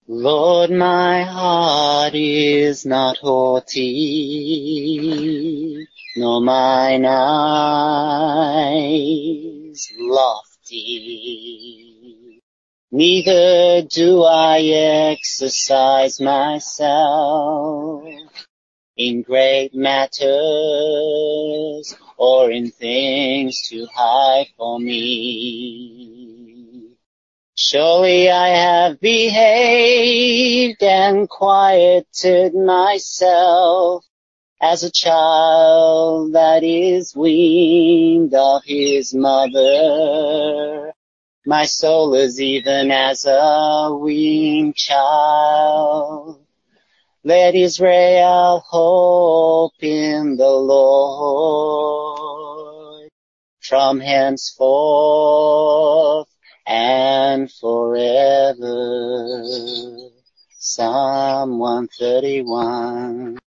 Lord, my heart is not haughty, nor mine eyes lofty. Neither do I exercise myself in great matters or in things too high for me. Surely I have behaved and quieted myself as a child that is weaned of his mother. My soul is even as a weaned child. Let Israel hope in the Lord from henceforth and forever. Psalm 131.